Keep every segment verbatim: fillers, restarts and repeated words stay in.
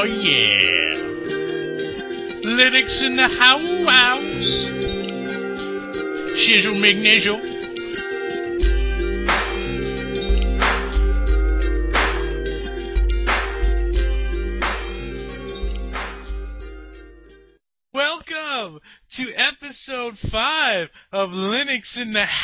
Oh yeah. Linux in the house. Shizzle McNizzle. Welcome to episode five of Linux in the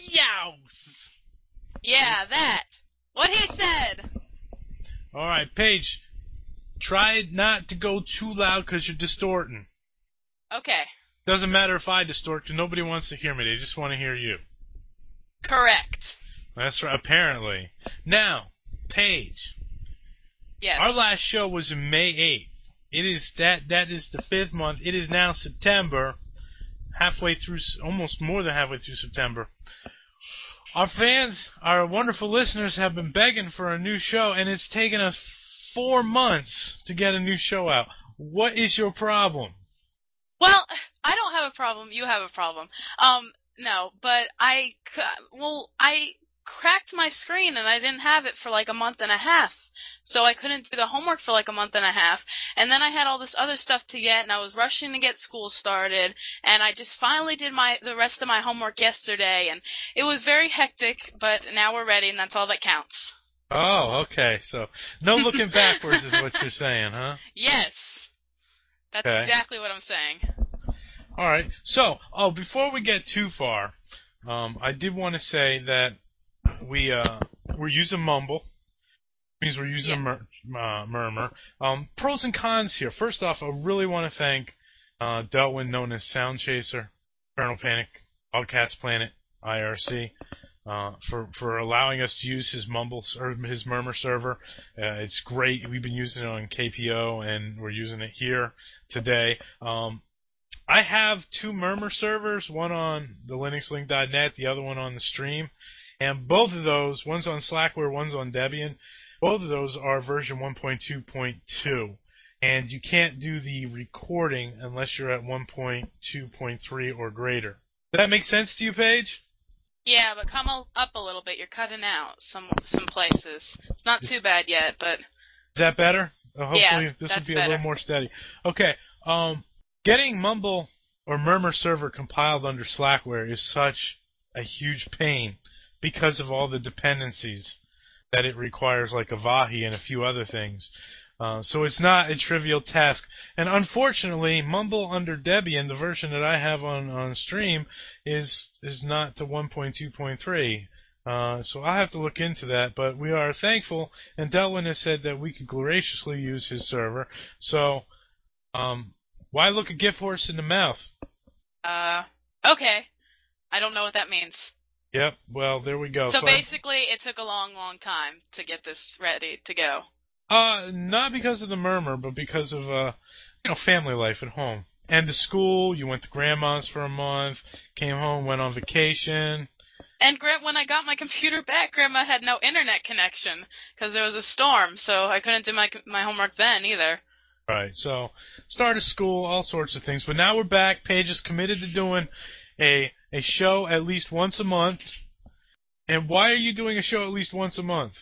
house. Yeah, that. What he said. All right, Paige. Try not to go too loud because you're distorting. Okay. Doesn't matter if I distort because nobody wants to hear me. They just want to hear you. Correct. That's right, apparently. Now, Paige. Yes. Our last show was on May eighth. It is that that is the fifth month. It is now September, halfway through, almost more than halfway through September. Our fans, our wonderful listeners, have been begging for a new show, and it's taken us four months to get a new show out. What is your problem? Well, I don't have a problem. You have a problem. Um, no, but I, well, I cracked my screen and I didn't have it for like a month and a half. So I couldn't do the homework for like a month and a half. And then I had all this other stuff to get, and I was rushing to get school started. And I just finally did my the rest of my homework yesterday. And it was very hectic, but now we're ready, and that's all that counts. Oh, okay. So no looking backwards is what you're saying, huh? Yes. That's okay. exactly what I'm saying. All right. So, oh, before we get too far, um, I did want to say that we uh, we're using Mumble. Means we're using yeah. a mur- uh, Murmur. Um, pros and cons here. First off, I really want to thank uh, Delwyn, known as Sound Chaser, Kernel Panic, Podcast Planet, I R C, uh, for for allowing us to use his Mumble or his Murmur server. Uh, it's great. We've been using it on K P O, and we're using it here today. Um, I have two Murmur servers, one on the Linux Link dot net, the other one on the stream, and both of those, one's on Slackware, one's on Debian. Both of those are version one point two point two, and you can't do the recording unless you're at one point two point three or greater. Does that make sense to you, Paige? Yeah, but come up a little bit. You're cutting out some some places. It's not too bad yet, but... Is that better? Uh, hopefully yeah, this that's will be better. a little more steady. Okay, um, getting Mumble or Murmur server compiled under Slackware is such a huge pain because of all the dependencies that it requires, like Avahi and a few other things. Uh, so it's not a trivial task. And unfortunately, Mumble under Debian, the version that I have on, on stream, is is not to one point two point three. Uh, so I'll have to look into that. But we are thankful, and Delwyn has said that we could graciously use his server. So um, why look a gift horse in the mouth? Uh, okay. I don't know what that means. Yep, well, there we go. So, so basically, it took a long, long time to get this ready to go. Uh, not because of the Murmur, but because of, uh, you know, family life at home. And to school, you went to Grandma's for a month, came home, went on vacation. And when I got my computer back, Grandma had no internet connection because there was a storm, so I couldn't do my my homework then either. Right, so started school, all sorts of things. But now we're back. Paige is committed to doing a a show at least once a month. And why are you doing a show at least once a month?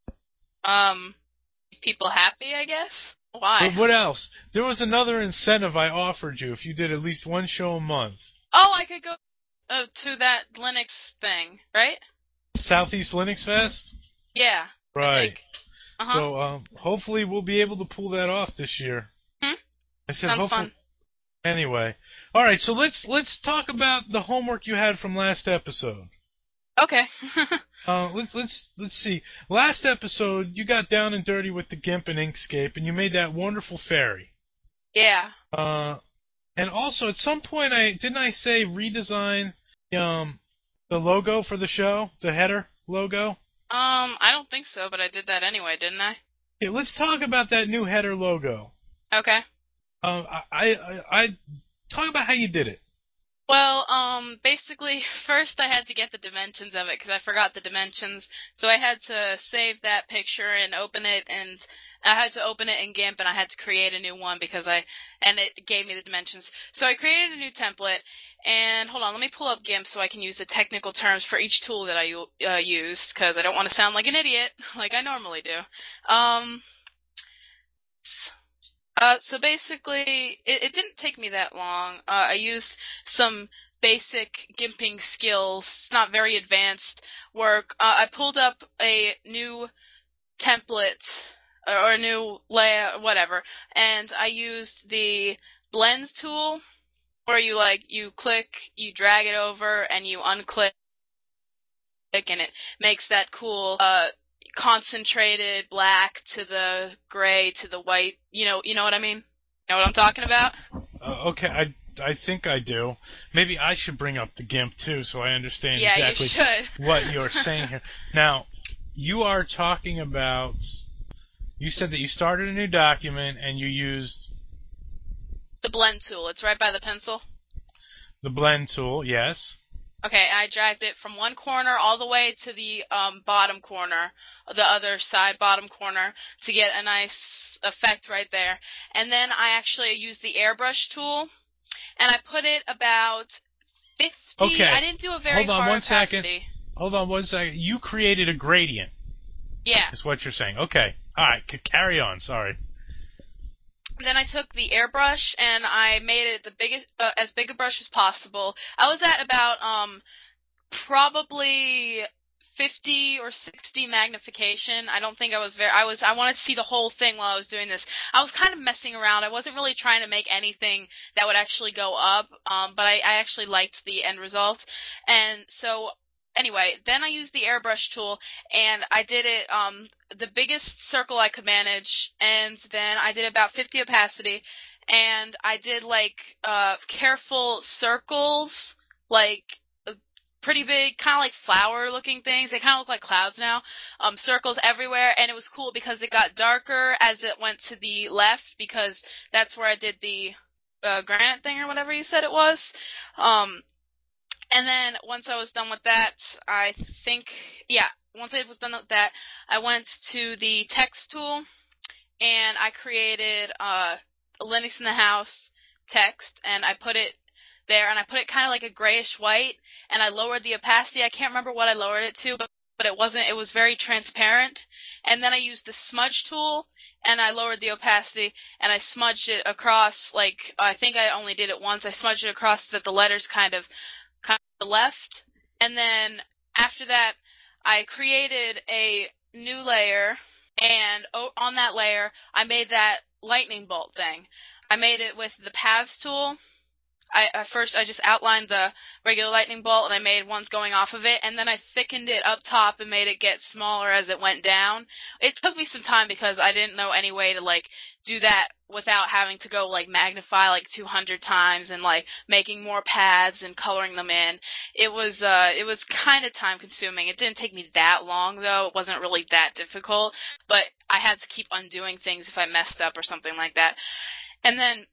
Um, people happy, I guess? Why? But what else? There was another incentive I offered you if you did at least one show a month. Oh, I could go uh, to that Linux thing, right? Southeast Linux Fest? Yeah. Right. Uh-huh. So um, hopefully we'll be able to pull that off this year. Hmm? I said Sounds hopefully. fun. Anyway, all right. So let's let's talk about the homework you had from last episode. Okay. uh, let's let's let's see. Last episode, you got down and dirty with the GIMP and Inkscape, and you made that wonderful fairy. Yeah. Uh, and also at some point, I didn't I say redesign um the logo for the show, the header logo. Um, I don't think so, but I did that anyway, didn't I? Okay, let's talk about that new header logo. Okay. Um, I, I, I talk about how you did it. Well, um, basically, first I had to get the dimensions of it because I forgot the dimensions. So I had to save that picture and open it, and I had to open it in GIMP, and I had to create a new one because I, and it gave me the dimensions. So I created a new template, and hold on, let me pull up GIMP so I can use the technical terms for each tool that I uh, use because I don't want to sound like an idiot like I normally do. Um, Uh, so basically, it, it didn't take me that long. Uh, I used some basic gimping skills, not very advanced work. Uh, I pulled up a new template or a new layout, whatever, and I used the blends tool where you like you click, you drag it over, and you unclick, and it makes that cool uh, concentrated black to the gray to the white. You know, you know what I mean? You know what I'm talking about? Uh, okay, I I think I do. Maybe I should bring up the GIMP too, so I understand Yeah, exactly you should. what you're saying here. Now, you are talking about. You said that you started a new document and you used The blend tool. It's right by the pencil. the blend tool. Yes. Okay, I dragged it from one corner all the way to the um, bottom corner, the other side bottom corner, to get a nice effect right there. And then I actually used the airbrush tool, and I put it about fifty. Okay. I didn't do a very Hold on hard one second. opacity. Hold on one second. You created a gradient. Yeah. Is what you're saying. Okay. All right. C- carry on. Sorry. Then I took the airbrush and I made it the biggest, uh, as big a brush as possible. I was at about um probably fifty or sixty magnification. I don't think I was very. I was. I wanted to see the whole thing while I was doing this. I was kind of messing around. I wasn't really trying to make anything that would actually go up. Um, but I, I actually liked the end result, and so. Anyway, then I used the airbrush tool, and I did it um, the biggest circle I could manage, and then I did about fifty opacity, and I did like uh, careful circles, like pretty big, kind of like flower-looking things. They kind of look like clouds now. Um, circles everywhere, and it was cool because it got darker as it went to the left because that's where I did the uh, granite thing or whatever you said it was. Um, and then once I was done with that, I think, yeah, once I was done with that, I went to the text tool, and I created uh, Linux in the House text, and I put it there, and I put it kind of like a grayish white, and I lowered the opacity. I can't remember what I lowered it to, but, but it wasn't, it was very transparent. And then I used the smudge tool, and I lowered the opacity, and I smudged it across, like, I think I only did it once. I smudged it across so that the letters kind of, kind of left. And then after that, I created a new layer, and on that layer, I made that lightning bolt thing. I made it with the paths tool. I at first I just outlined the regular lightning bolt, and I made ones going off of it, and then I thickened it up top and made it get smaller as it went down. It took me some time because I didn't know any way to like do that without having to go like magnify like two hundred times and like making more paths and coloring them in. It was uh it was kind of time consuming. It didn't take me that long though. It wasn't really that difficult, but I had to keep undoing things if I messed up or something like that. And then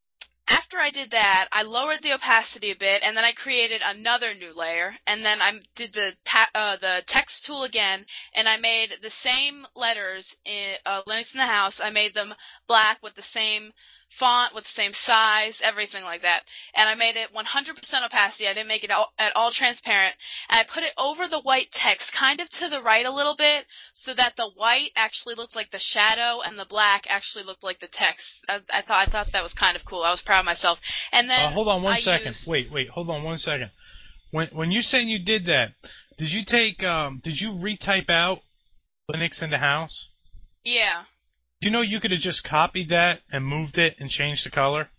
after I did that, I lowered the opacity a bit, and then I created another new layer, and then I did the uh, the text tool again, and I made the same letters in uh, Linux in the House. I made them black with the same font, with the same size, everything like that. And I made it one hundred percent opacity. I didn't make it all, at all transparent. And I put it over the white text, kind of to the right a little bit, so that the white actually looked like the shadow and the black actually looked like the text. I, I thought I thought that was kind of cool. I was proud of myself. And then Uh, hold on one I second. used, Wait, wait. Hold on one second. When when you saying you did that, did you take um did you retype out Linux in the House? yeah. Do you know you could have just copied that and moved it and changed the color?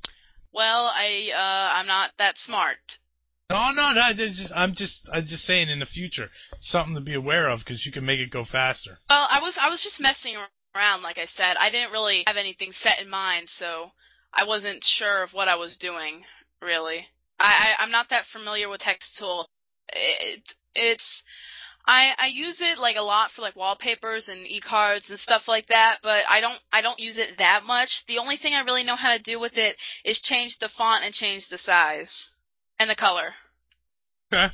Well, I uh, I'm not that smart. No, no, no. it's Just, I'm just I'm just saying in the future, something to be aware of because you can make it go faster. Well, I was I was just messing around, like I said. I didn't really have anything set in mind, so I wasn't sure of what I was doing, really. I, I I'm not that familiar with text tool. It it's I I use it like a lot for like wallpapers and e-cards and stuff like that, but I don't I don't use it that much. The only thing I really know how to do with it is change the font and change the size and the color. Okay.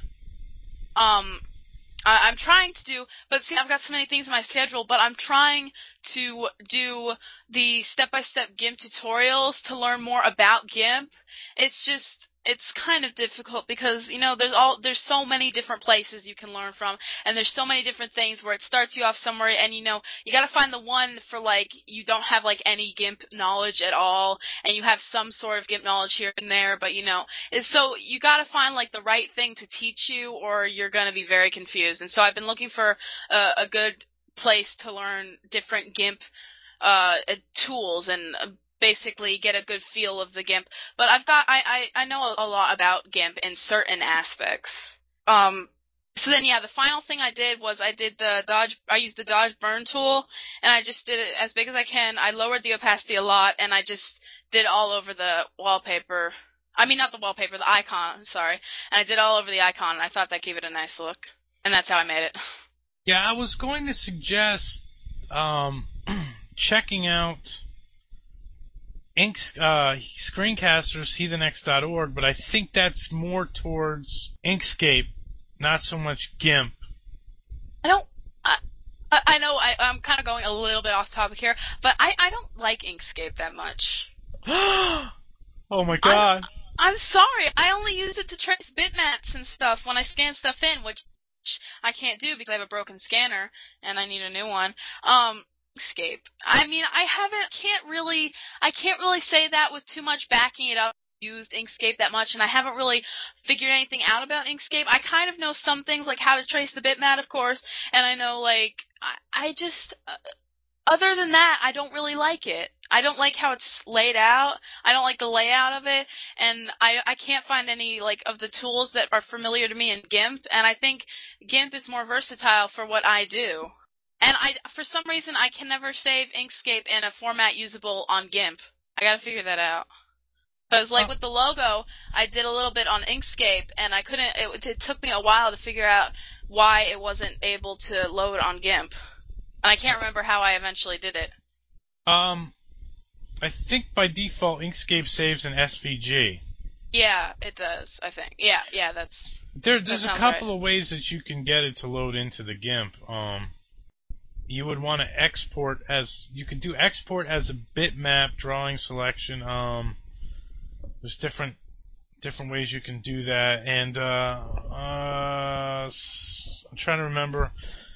Um I, I'm trying to do, but see, I've got so many things in my schedule, but I'm trying to do the step-by-step GIMP tutorials to learn more about GIMP. It's just, it's kind of difficult because, you know, there's all there's so many different places you can learn from, and there's so many different things where it starts you off somewhere, and, you know, you got to find the one for, like, you don't have, like, any GIMP knowledge at all, and you have some sort of GIMP knowledge here and there, but, you know, it's, so you got to find, like, the right thing to teach you, or you're going to be very confused. And so I've been looking for a, a good place to learn different GIMP uh, tools and uh, basically get a good feel of the GIMP. But I've got I, I, I know a lot about GIMP in certain aspects. Um so then yeah, the final thing I did was I did the dodge I used the dodge burn tool, and I just did it as big as I can. I lowered the opacity a lot, and I just did all over the wallpaper. I mean not the wallpaper, the icon, sorry. And I did all over the icon, and I thought that gave it a nice look. And that's how I made it. Yeah, I was going to suggest um checking out Ink, uh, Screencasters, heathen x dot org, but I think that's more towards Inkscape, not so much GIMP. I don't. I, I know I, I'm kind of going a little bit off topic here, but I, I don't like Inkscape that much. Oh my god. I'm, I'm sorry. I only use it to trace bitmaps and stuff when I scan stuff in, which I can't do because I have a broken scanner and I need a new one. Um. Inkscape. I mean, I haven't, can't really, I can't really say that with too much backing it up. Used Inkscape that much, and I haven't really figured anything out about Inkscape. I kind of know some things, like how to trace the bitmap, of course, and I know, like, I, I just, uh, other than that, I don't really like it. I don't like how it's laid out. I don't like the layout of it, and I, I can't find any, like, of the tools that are familiar to me in GIMP, and I think GIMP is more versatile for what I do. And I, for some reason, I can never save Inkscape in a format usable on GIMP. I gotta figure that out. Because, like, with the logo, I did a little bit on Inkscape, and I couldn't, it, it took me a while to figure out why it wasn't able to load on GIMP. And I can't remember how I eventually did it. Um, I think by default, Inkscape saves an S V G. Yeah, it does, I think. Yeah, yeah, that's... There, there's that a couple right. of ways that you can get it to load into the GIMP. Um... You would want to export as you could do export as a bitmap drawing selection. Um, there's different different ways you can do that, and uh, uh, I'm trying to remember.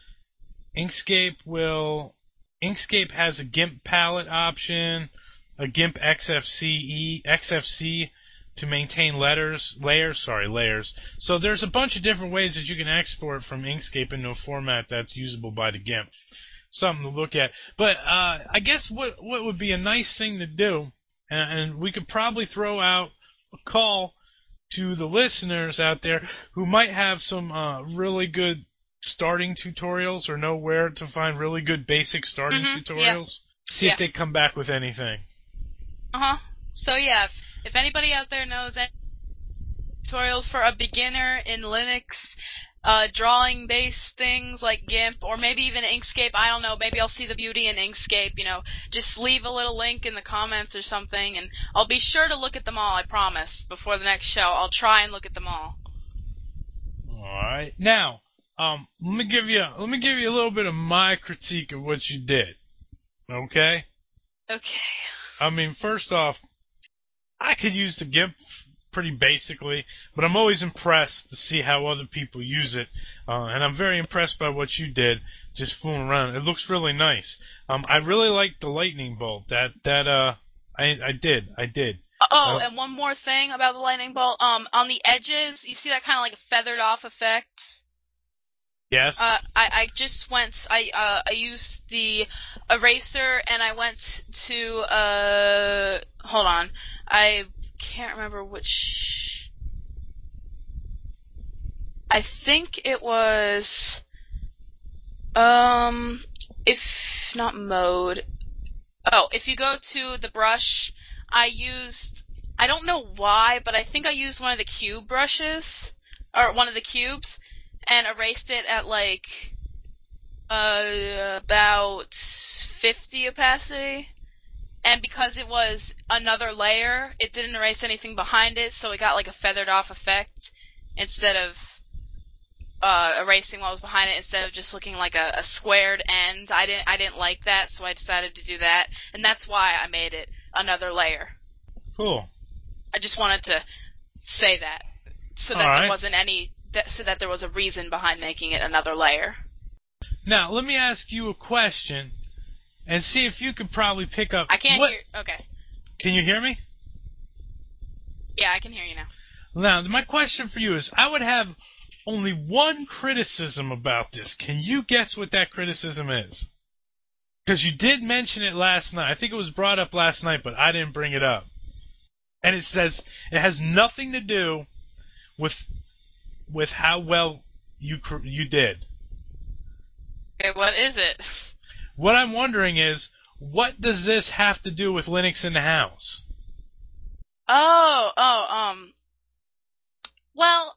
Inkscape will Inkscape has a GIMP palette option, a GIMP X F C E X F C to maintain letters layers. Sorry, layers. So there's a bunch of different ways that you can export from Inkscape into a format that's usable by the GIMP. Something to look at. But uh, I guess what what would be a nice thing to do, and, and we could probably throw out a call to the listeners out there who might have some uh, really good starting tutorials or know where to find really good basic starting mm-hmm, tutorials. Yeah. See yeah. if they come back with anything. Uh-huh. So, yeah, if, if anybody out there knows any tutorials for a beginner in Linux, uh, drawing-based things like GIMP, or maybe even Inkscape, I don't know, maybe I'll see the beauty in Inkscape, you know, just leave a little link in the comments or something, and I'll be sure to look at them all, I promise, before the next show. I'll try and look at them all. Alright. Now, um, let me give you, let me give you a little bit of my critique of what you did. Okay? Okay. I mean, first off, I could use the GIMP pretty basically, but I'm always impressed to see how other people use it, uh, and I'm very impressed by what you did, just fooling around. It looks really nice. Um, I really like the lightning bolt. That that uh, I I did I did. Oh, uh, and one more thing about the lightning bolt. Um, on the edges, you see that kind of like a feathered off effect. Yes. Uh, I, I just went, I, uh, I used the eraser and I went to, uh, hold on. I can't remember which, I think it was, um, if not mode. Oh, if you go to the brush, I used, I don't know why, but I think I used one of the cube brushes, or one of the cubes, and erased it at like uh, about fifty opacity. And because it was another layer, it didn't erase anything behind it, so it got like a feathered off effect instead of uh, erasing what was behind it, instead of just looking like a, a squared end. I didn't I didn't like that, so I decided to do that, and that's why I made it another layer. Cool. I just wanted to say that, so that All right. there wasn't any, that, so that there was a reason behind making it another layer. Now, let me ask you a question, and see if you could probably pick up. I can't what, hear. Okay. Can you hear me? Yeah, I can hear you now. Now, my question for you is, I would have only one criticism about this. Can you guess what that criticism is? Because you did mention it last night. I think it was brought up last night, but I didn't bring it up. And it says it has nothing to do with with how well you you did. Okay, what is it? What I'm wondering is, what does this have to do with Linux in the house? Oh, oh, um. Well,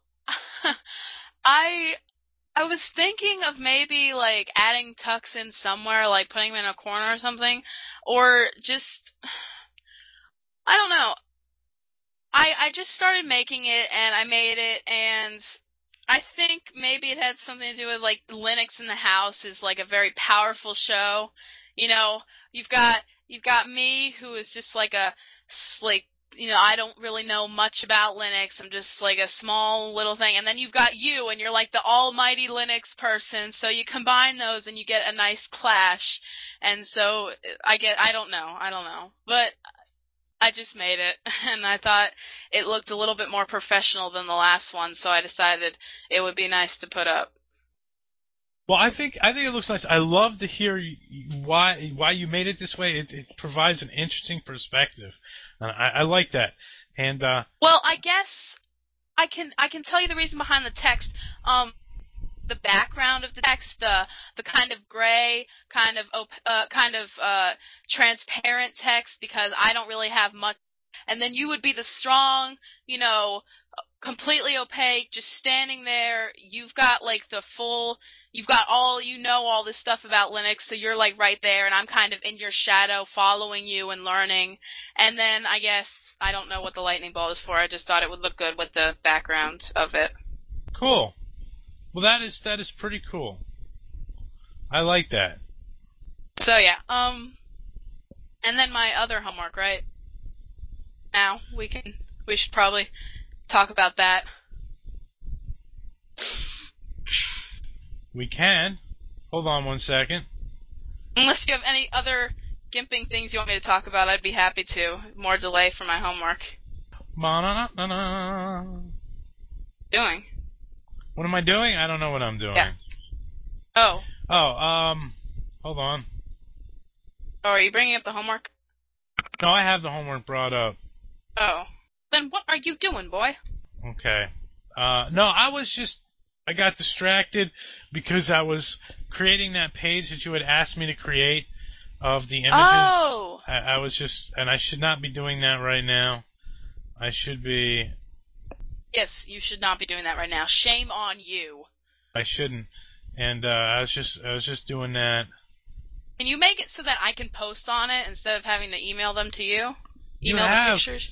I I was thinking of maybe like adding Tux in somewhere, like putting him in a corner or something, or just I don't know. I I just started making it and I made it, and I think maybe it had something to do with like Linux in the House is like a very powerful show. You know, you've got you've got me who is just like a like you know, I don't really know much about Linux. I'm just like a small little thing. And then you've got you, and you're like the almighty Linux person. So you combine those, and you get a nice clash. And so I get, I don't know, I don't know. But I just made it, and I thought it looked a little bit more professional than the last one. So I decided it would be nice to put up. Well, I think I think it looks nice. I love to hear why why you made it this way. It, it provides an interesting perspective. Uh, I, I like that. And uh, well, I guess I can I can tell you the reason behind the text. Um, the background of the text, the the kind of gray, kind of op- uh, kind of uh, transparent text, because I don't really have much. And then you would be the strong, you know, completely opaque, just standing there. You've got like the full, you've got all, you know, all this stuff about Linux, so you're like right there, and I'm kind of in your shadow following you and learning. And then I guess, I don't know what the lightning bolt is for, I just thought it would look good with the background of it. Cool. Well, that is that is pretty cool. I like that. So yeah, um, and then my other homework, right? Now, we can, we should probably talk about that. We can. Hold on one second. Unless you have any other gimping things you want me to talk about, I'd be happy to. More delay for my homework. Ma-na-na-na-na. Doing? What am I doing? I don't know what I'm doing. Yeah. Oh. Oh, um, hold on. Oh, are you bringing up the homework? No, I have the homework brought up. Oh. Then what are you doing, boy? Okay. Uh, no, I was just, I got distracted because I was creating that page that you had asked me to create of the images. Oh! I, I was just, and I should not be doing that right now. I should be. Yes, you should not be doing that right now. Shame on you. I shouldn't. And uh, I was just, I was just doing that. Can you make it so that I can post on it instead of having to email them to you? You Email have, the pictures?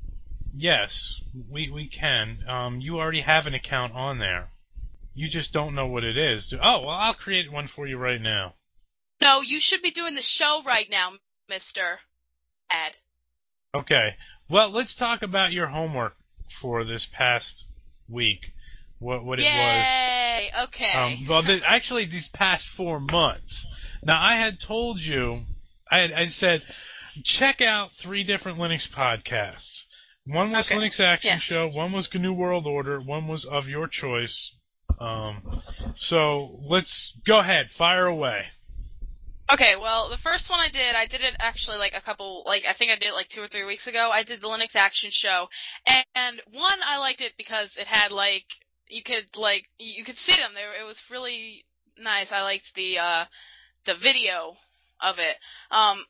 Yes, we we can. Um, you already have an account on there. You just don't know what it is. Oh, well, I'll create one for you right now. No, you should be doing the show right now, Mister Ed. Okay. Well, let's talk about your homework for this past week. What what it Yay! was. Yay! Okay. Um, well, the, actually, these past four months. Now, I had told you, I had, I said, check out three different Linux podcasts. One was Okay. Linux Action Yeah. Show, one was G N U World Order, one was Of Your Choice. Um, so let's go ahead, fire away. Okay, well, the first one I did, I did it actually like a couple, like I think I did it like two or three weeks ago. I did the Linux Action Show, and, and one I liked it because it had like you could like you could see them. They were, it was really nice. I liked the uh, the video of it. Um,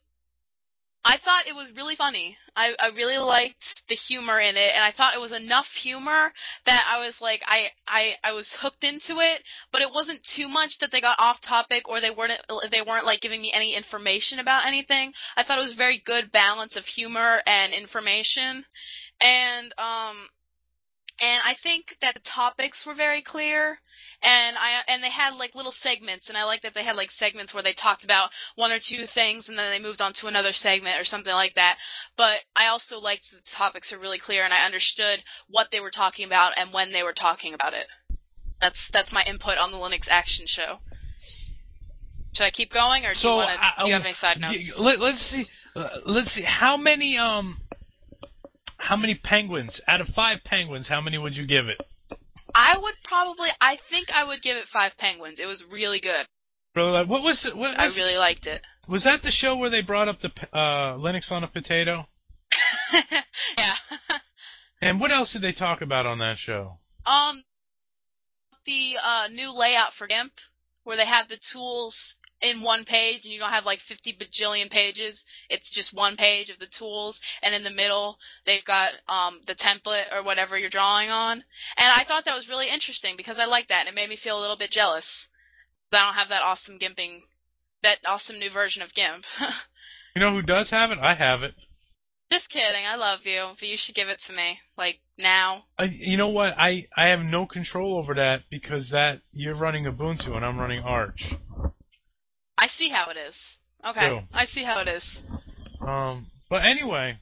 I thought it was really funny. I, I really liked the humor in it, and I thought it was enough humor that I was like, I, I, I was hooked into it, but it wasn't too much that they got off topic or they weren't they weren't like giving me any information about anything. I thought it was a very good balance of humor and information, and um, and I think that the topics were very clear, And I and they had like little segments, and I like that they had like segments where they talked about one or two things, and then they moved on to another segment or something like that. But I also liked that the topics are really clear, and I understood what they were talking about and when they were talking about it. That's that's my input on the Linux Action Show. Should I keep going, or do so, you want to? I, Do you have any side notes? Let, let's see. Uh, let's see. How many um, how many penguins out of five penguins? How many would you give it? I would probably. I think I would give it five penguins. It was really good. Really, like, what was it? What was, I really liked it. Was that the show where they brought up the uh, Linux on a potato? Yeah. And what else did they talk about on that show? Um, the uh, new layout for GIMP, where they have the tools in one page, and you don't have like fifty bajillion pages. It's just one page of the tools, and in the middle they've got um, the template or whatever you're drawing on. And I thought that was really interesting because I like that, and it made me feel a little bit jealous that I don't have that awesome GIMPing, that awesome new version of GIMP. You know who does have it? I have it. Just kidding. I love you, but you should give it to me, like now. I, you know what? I, I have no control over that because that you're running Ubuntu and I'm running Arch. I see how it is. Okay, So, I see how it is. Um, but anyway,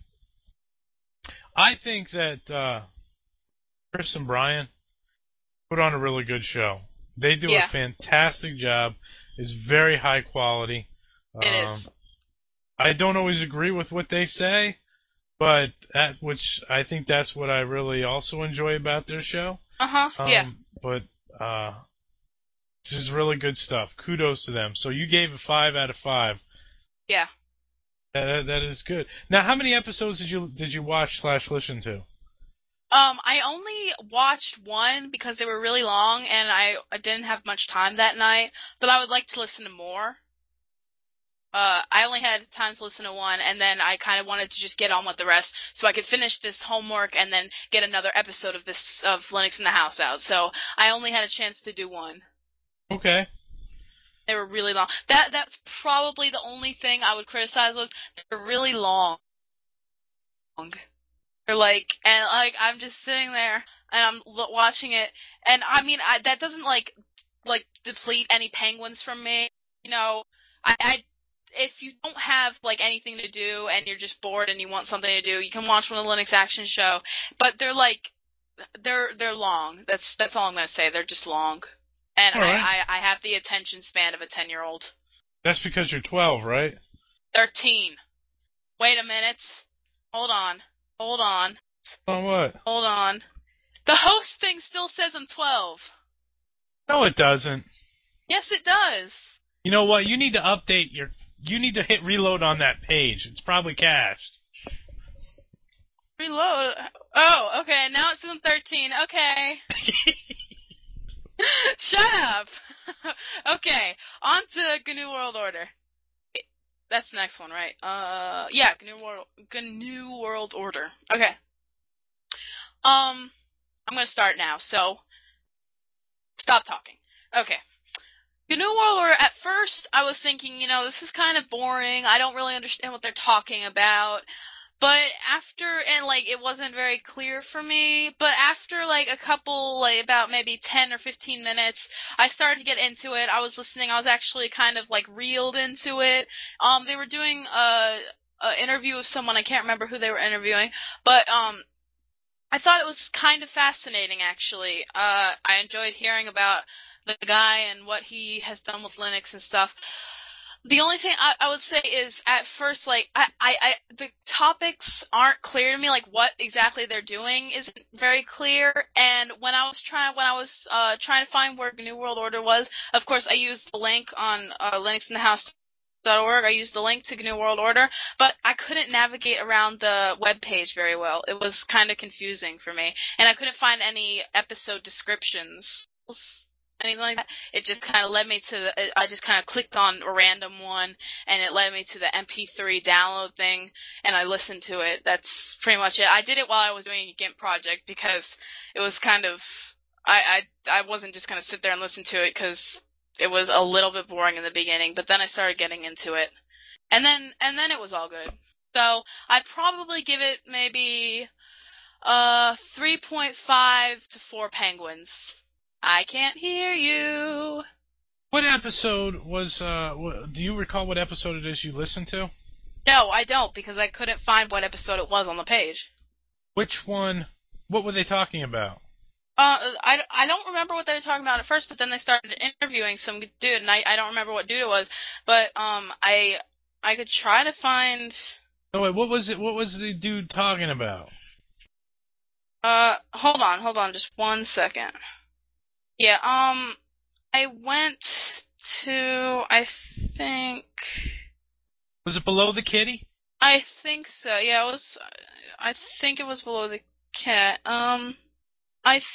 I think that uh, Chris and Brian put on a really good show. They do Yeah. a fantastic job. It's very high quality. It um, is. I don't always agree with what they say, but that, which I think that's what I really also enjoy about their show. Uh-huh, Um, yeah. But uh, this is really good stuff. Kudos to them. So you gave it five out of five. Yeah. That, that is good. Now, how many episodes did you did you watch slash listen to? Um, I only watched one because they were really long, and I, I didn't have much time that night, but I would like to listen to more. Uh, I only had time to listen to one, and then I kind of wanted to just get on with the rest, so I could finish this homework and then get another episode of this of Linux in the House out. So I only had a chance to do one. Okay. They were really long. That that's probably the only thing I would criticize was they're really long. They're like, and like I'm just sitting there and I'm l- watching it, and I mean I, that doesn't like like deplete any penguins from me. You know, I, I if you don't have like anything to do and you're just bored and you want something to do, you can watch one of the Linux Action Show. But they're like they're they're long. That's that's all I'm gonna say. They're just long, and All I, right. I I have the attention span of a ten year old. That's because you're twelve, right? Thirteen. Wait a minute. Hold on. Hold on. On what? Hold on. The host thing still says I'm twelve. No, it doesn't. Yes, it does. You know what? You need to update your. You need to hit reload on that page. It's probably cached. Reload. Oh, okay. Now it says I'm thirteen. Okay. Shut up. Okay. On to G N U World Order. That's the next one, right? Uh, yeah, G N U World, G N U World Order. Okay. Um, I'm gonna start now. So, stop talking. Okay. G N U World Order, at first, I was thinking, you know, this is kind of boring. I don't really understand what they're talking about. But after, and, like, it wasn't very clear for me. But after, like, a couple, like, about maybe ten or fifteen minutes, I started to get into it. I was listening. I was actually kind of, like, reeled into it. Um, they were doing a, a interview with someone. I can't remember who they were interviewing. But, um, I thought it was kind of fascinating, actually. Uh, I enjoyed hearing about the guy and what he has done with Linux and stuff. The only thing I, I would say is, at first, like, I, I, I, the topics aren't clear to me, like, what exactly they're doing isn't very clear, and when I was trying, when I was, uh, trying to find where G N U World Order was, of course, I used the link on, uh, Linux in the House dot org. I used the link to G N U World Order, but I couldn't navigate around the web page very well. It was kind of confusing for me, and I couldn't find any episode descriptions, anything like that. It just kind of led me to the, I just kind of clicked on a random one, and it led me to the M P three download thing, and I listened to it. That's pretty much it. I did it while I was doing a GIMP project because it was kind of, I, I, I wasn't just going to sit there and listen to it because it was a little bit boring in the beginning, but then I started getting into it. And then and then it was all good. So I'd probably give it maybe uh three point five to four penguins I can't hear you. What episode was, uh, wh- do you recall what episode it is you listened to? No, I don't, because I couldn't find what episode it was on the page. Which one, what were they talking about? Uh, I, I don't remember what they were talking about at first, but then they started interviewing some dude, and I, I don't remember what dude it was, but, um, I, I could try to find... Oh, wait, what was it, what was the dude talking about? Uh, hold on, hold on, just one second. Yeah, um, I went to, I think... Was it Below the Kitty? I think so, yeah, it was, I think it was Below the Cat, um... I th-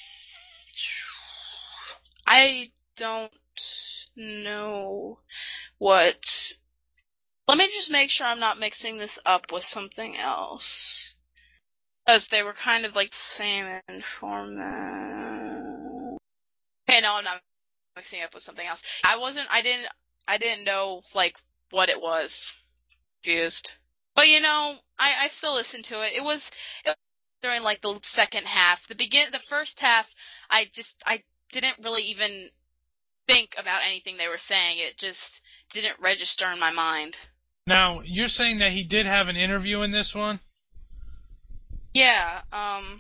I don't know what. Let me just make sure I'm not mixing this up with something else, because they were kind of like the same in format. Okay, no, I'm not mixing it up with something else. I wasn't. I didn't. I didn't know like what it was. Confused. But you know, I I still listened to it. It was. It was during like the second half. The begin. The first half, I just I didn't really even think about anything they were saying. It just didn't register in my mind. Now, you're saying that he did have an interview in this one? Yeah, um...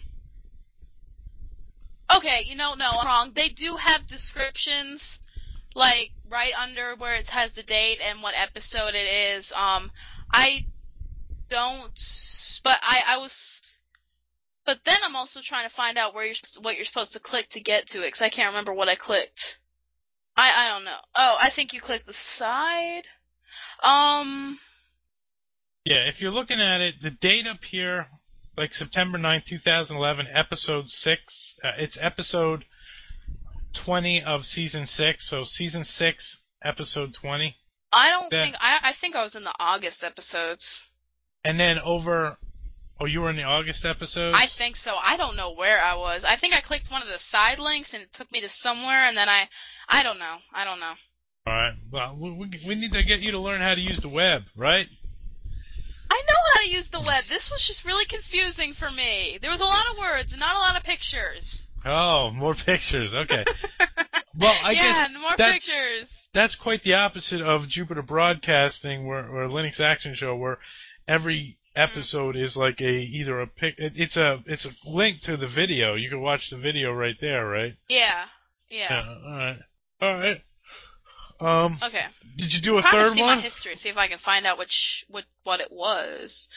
Okay, you know, no, I'm wrong. They do have descriptions, like, right under where it has the date and what episode it is. Um, I don't... But I, I was... But then I'm also trying to find out where you're what you're supposed to click to get to it, because I can't remember what I clicked. I, I don't know. Oh, I think you clicked the side? Um... Yeah, if you're looking at it, the date up here, like September ninth, twenty eleven, episode six, uh, it's episode twenty of season six, so season six, episode twenty. I don't Then, think... I, I think I was in the August episodes. and then over, oh, you were in the August episodes? I think so. I don't know where I was. I think I clicked one of the side links and it took me to somewhere, and then I... I don't know. I don't know. Alright, well, we, we, we need to get you to learn how to use the web, right? I know how to use the web. This was just really confusing for me. There was a lot of words and not a lot of pictures. Oh, more pictures, okay. Well, I yeah, guess more that's, pictures. that's quite the opposite of Jupiter Broadcasting, where, where Linux Action Show, where every episode mm. is like a either a pic. It, it's a it's a link to the video. You can watch the video right there, right? Yeah, yeah. Yeah. All right. All right. Um. Okay. Did you do a I'm trying third to see one? my history, see if I can find out which what what it was.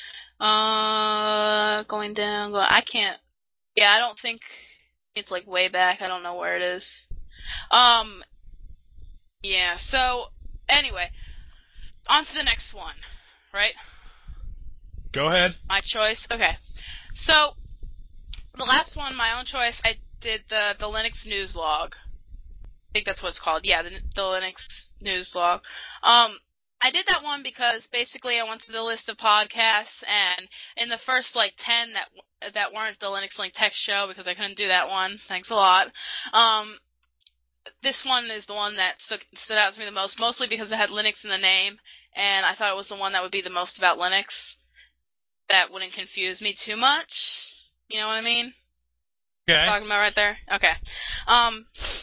Uh, going down. Going. I can't. Yeah, I don't think it's like way back. I don't know where it is. Um. Yeah. So anyway, on to the next one. Right. Go ahead. My choice. Okay. So the last one, my own choice. I did the the Linux news log. I think that's what it's called. Yeah, the, the Linux news log. Um, I did that one because basically I went to the list of podcasts, and in the first like ten that that weren't the Linux Link Text Show, because I couldn't do that one. Thanks a lot. Um, this one is the one that stood, stood out to me the most, mostly because it had Linux in the name, and I thought it was the one that would be the most about Linux. That wouldn't confuse me too much. You know what I mean? Okay. Talking about right there? Okay. Um,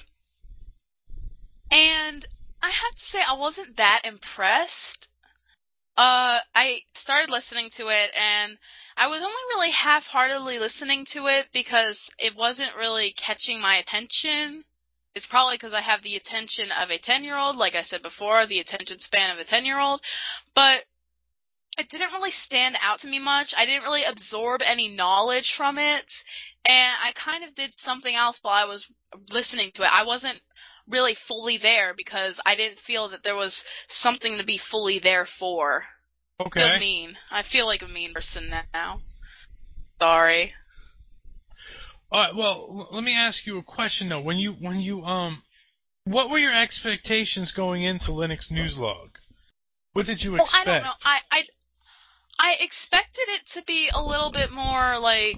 and I have to say I wasn't that impressed. Uh, I started listening to it, and I was only really half-heartedly listening to it because it wasn't really catching my attention. It's probably because I have the attention of a ten-year-old, like I said before, the attention span of a ten-year-old. But it didn't really stand out to me much. I didn't really absorb any knowledge from it, and I kind of did something else while I was listening to it. I wasn't really fully there because I didn't feel that there was something to be fully there for. Okay. I feel mean. I feel like a mean person now. Sorry. All right. Well, let me ask you a question though. When you when you um, what were your expectations going into Linux News Log? What did you expect? Well, I don't know. I I I expected it to be a little bit more like.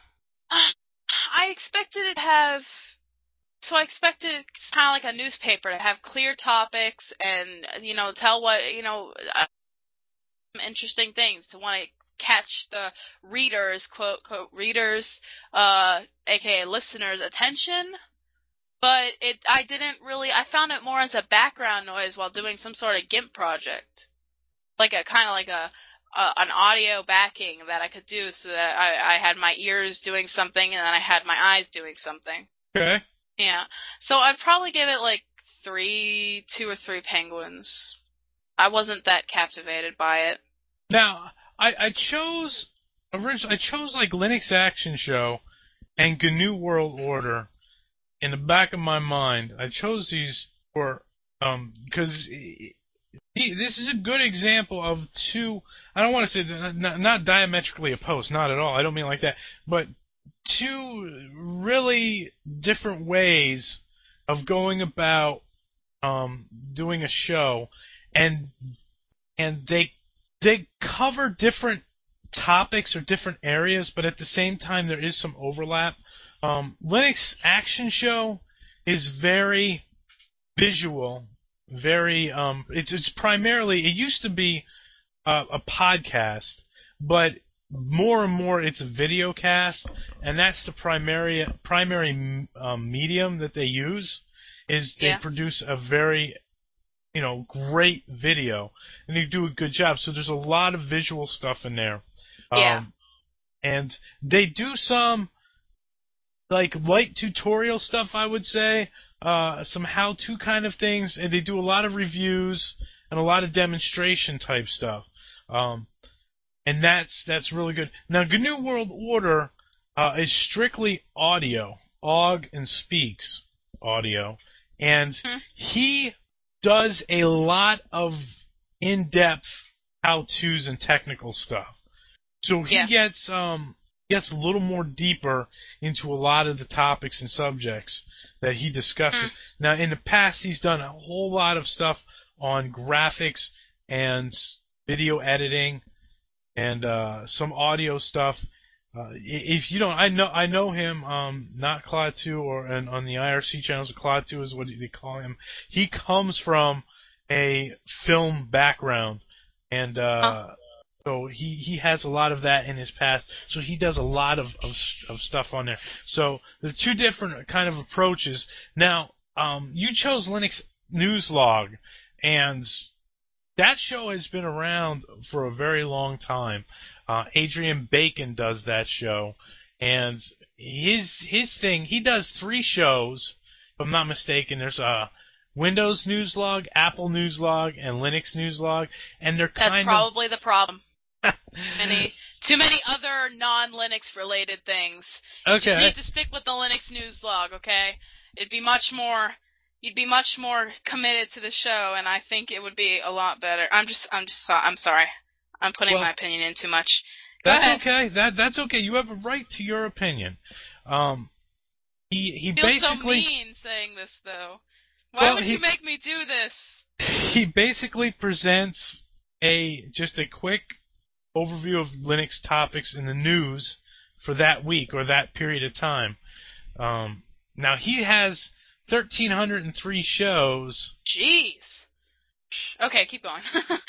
I expected it to have. So I expected it's kind of like a newspaper to have clear topics and, you know, tell what, you know, interesting things, to want to catch the readers, quote, quote, readers, uh, aka listeners' attention. but it I didn't really I found it more as a background noise while doing some sort of GIMP project, like a kind of like a, a an audio backing that I could do so that I, I had my ears doing something and then I had my eyes doing something. Okay. Yeah, so I'd probably give it like three, two or three penguins. I wasn't that captivated by it. Now, I, I chose originally I chose like Linux Action Show and G N U World Order in the back of my mind. I chose these for um because this is a good example of two. I don't want to say not, not diametrically opposed, not at all. I don't mean like that, but two really different ways of going about um, doing a show, and and they they cover different topics or different areas, but at the same time there is some overlap. Um, Linux Action Show is very visual, very um, it's it's primarily it used to be a, a podcast, but more and more it's a video cast, and that's the primary primary um, medium that they use. Is they Yeah. produce a very you know great video, and they do a good job. So there's a lot of visual stuff in there. Yeah. Um, and they do some like light tutorial stuff, I would say, uh, some how-to kind of things, and they do a lot of reviews and a lot of demonstration type stuff. Um, and that's that's really good. Now, G N U World Order uh, is strictly audio, Og and Speaks audio, and Hmm. he does a lot of in-depth how-tos and technical stuff. So he Yeah. gets um gets a little more deeper into a lot of the topics and subjects that he discusses. Hmm. Now, in the past, he's done a whole lot of stuff on graphics and video editing and uh, some audio stuff. Uh, if you don't, I know I know him. Um, not Claude two, or and on the I R C channels, Claude two is what they call him. He comes from a film background, and Huh. uh, so he, he has a lot of that in his past. So he does a lot of, of of stuff on there. So the two different kind of approaches. Now, um, you chose Linux Newslog, and that show has been around for a very long time. Uh, Adrian Bacon does that show, and his his thing. He does three shows, if I'm not mistaken. There's a Windows Newslog, Apple Newslog, and Linux Newslog, and they're That's kind probably the problem. of Many, too many other non-Linux related things. You okay. just need to stick with the Linux news log, okay? It'd be much more. You'd be much more committed to the show, and I think it would be a lot better. I'm just, I'm just, I'm sorry. I'm putting Well, my opinion in too much. Go That's ahead. okay. That that's okay. You have a right to your opinion. Um, he he I feel so basically mean saying this, though. Why well would he you make me do this? he basically presents a just a quick overview of Linux topics in the news for that week or that period of time. Um, now he has one thousand three hundred three shows. Jeez. Okay, keep going.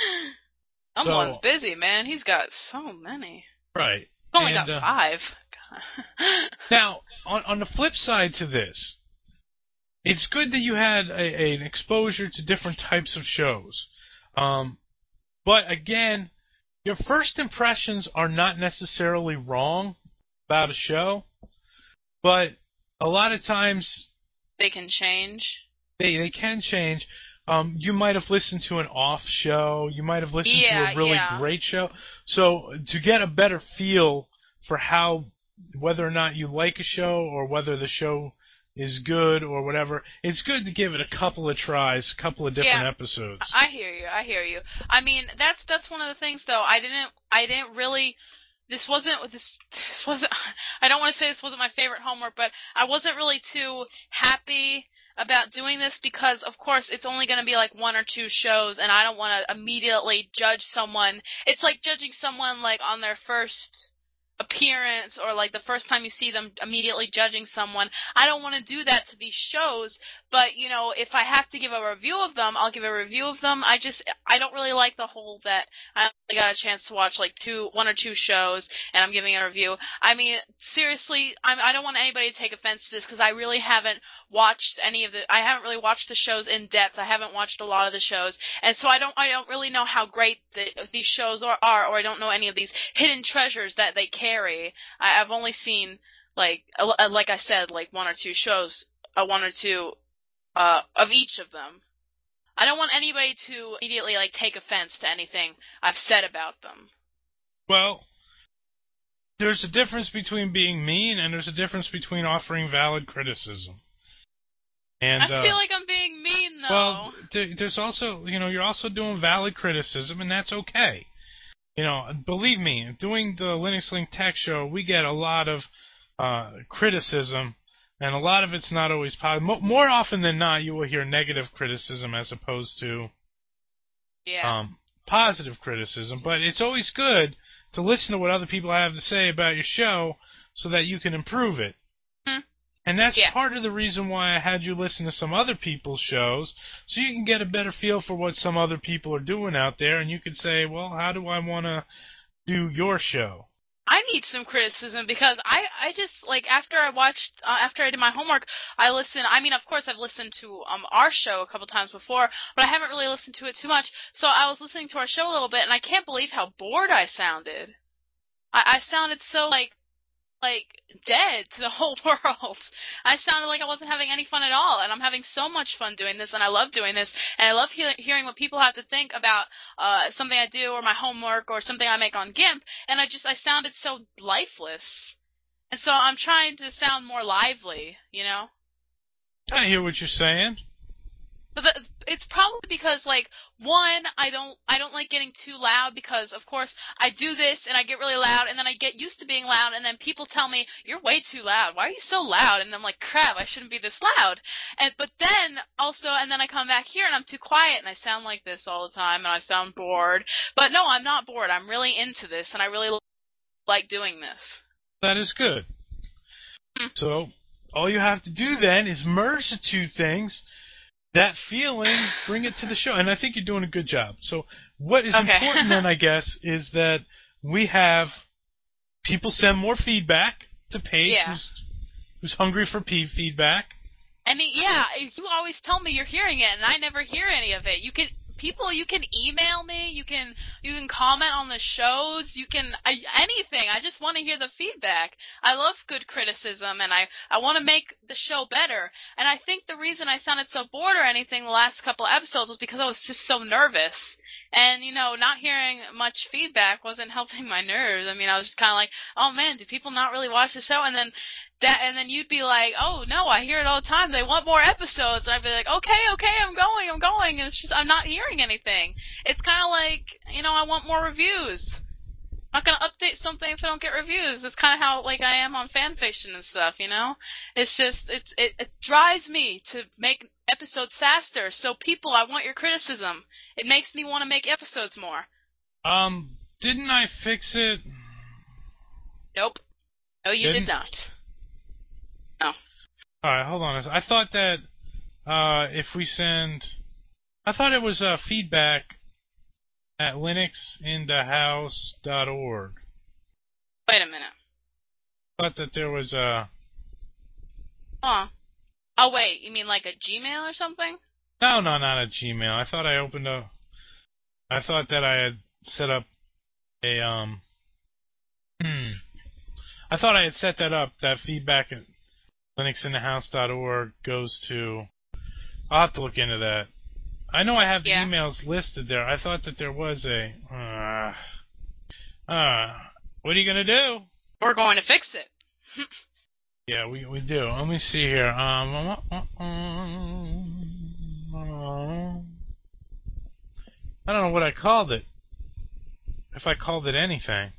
Someone's So busy, man. He's got so many. right, He's only and got uh, five. now on on the flip side to this, it's good that you had a, a, an exposure to different types of shows. Um, but again, your first impressions are not necessarily wrong about a show, but a lot of times They can change. they, they can change. Um, you might have listened to an off show. You might have listened to Yeah, a really yeah. great show. So to get a better feel for how, whether or not you like a show or whether the show is good or whatever, it's good to give it a couple of tries, a couple of different Yeah. episodes. I hear you. I hear you. I mean, that's that's one of the things though. I didn't I didn't really this wasn't this this wasn't I don't want to say this wasn't my favorite homework, but I wasn't really too happy about doing this because of course it's only going to be like one or two shows and I don't want to immediately judge someone. It's like judging someone like on their first appearance or like the first time you see them immediately judging someone. I don't want to do that to these shows, But, you know, if I have to give a review of them, I'll give a review of them. I just, I don't really like the whole that I only got a chance to watch, like, two, one or two shows, and I'm giving a review. I mean, seriously, I'm, I don't want anybody to take offense to this, because I really haven't watched any of the, I haven't really watched the shows in depth. I haven't watched a lot of the shows, and so I don't, I don't really know how great the, these shows are, are, or I don't know any of these hidden treasures that they carry. I, I've only seen, like, uh, like I said, like, one or two shows, uh, one or two Uh, of each of them. I don't want anybody to immediately like take offense to anything I've said about them. Well, there's a difference between being mean and there's a difference between offering valid criticism. And I feel uh, like I'm being mean, though. Well, th- there's also, you know, you're also doing valid criticism, and that's okay. You know, believe me, doing the Linux Link Tech Show, we get a lot of uh, criticism. And a lot of it's not always positive. More often than not, you will hear negative criticism as opposed to yeah. um, positive criticism. But it's always good to listen to what other people have to say about your show so that you can improve it. Hmm. And that's yeah. part of the reason why I had you listen to some other people's shows, so you can get a better feel for what some other people are doing out there, and you can say, well, how do I want to do your show? I need some criticism because I, I just, like, after I watched, uh, after I did my homework, I listened, I mean, of course, I've listened to um our show a couple times before, but I haven't really listened to it too much, so I was listening to our show a little bit, and I can't believe how bored I sounded. I, I sounded so, like, like, dead to the whole world. I sounded like I wasn't having any fun at all, and I'm having so much fun doing this, and I love doing this, and I love he- hearing what people have to think about uh, something I do or my homework or something I make on GIMP, and I just, I sounded so lifeless. And so I'm trying to sound more lively, you know? I hear what you're saying. But the, it's probably because, like, one, I don't, I don't like getting too loud because, of course, I do this and I get really loud and then I get used to being loud and then people tell me, you're way too loud. Why are you so loud? And I'm like, crap, I shouldn't be this loud. And, but then, also, and then I come back here and I'm too quiet and I sound like this all the time and I sound bored. But no, I'm not bored. I'm really into this and I really like doing this. That is good. Hmm. So, all you have to do then is merge the two things. That feeling, bring it to the show. And I think you're doing a good job. So what is okay. important then, I guess, is that we have people send more feedback to Paige, yeah. who's, who's hungry for P feedback. And yeah, you always tell me you're hearing it, and I never hear any of it. You can people, you can email me, you can you can comment on the shows, you can I, anything. I just want to hear the feedback. I love good criticism, and I I want to make the show better. And I think the reason I sounded so bored or anything the last couple of episodes was because I was just so nervous. And, you know, not hearing much feedback wasn't helping my nerves. I mean, I was just kind of like, oh, man, do people not really watch the show? And then that, and then you'd be like, oh, no, I hear it all the time. They want more episodes. And I'd be like, okay, okay, I'm going, I'm going. And it's just, I'm not hearing anything. It's kind of like, you know, I want more reviews. I'm not going to update something if I don't get reviews. It's kind of how, like, I am on Fanfiction and stuff, you know? It's just, it's, it, it drives me to make episodes faster. So, people, I want your criticism. It makes me want to make episodes more. Um, didn't I fix it? Nope. No, you Didn't? did not. No. Alright, hold on. I thought that uh, if we send... I thought it was uh, feedback at linux in the house dot org. Wait a minute. I thought that there was a... Huh. Oh, wait. You mean like a Gmail or something? No, no, not a Gmail. I thought I opened a... I thought that I had set up a... um. Hmm. I thought I had set that up. That feedback at linux in the house dot org goes to... I'll have to look into that. I know I have the yeah. emails listed there. I thought that there was a... Uh, uh, what are you going to do? We're going to fix it. Yeah, we we do. Let me see here. Um, I don't know what I called it. If I called it anything.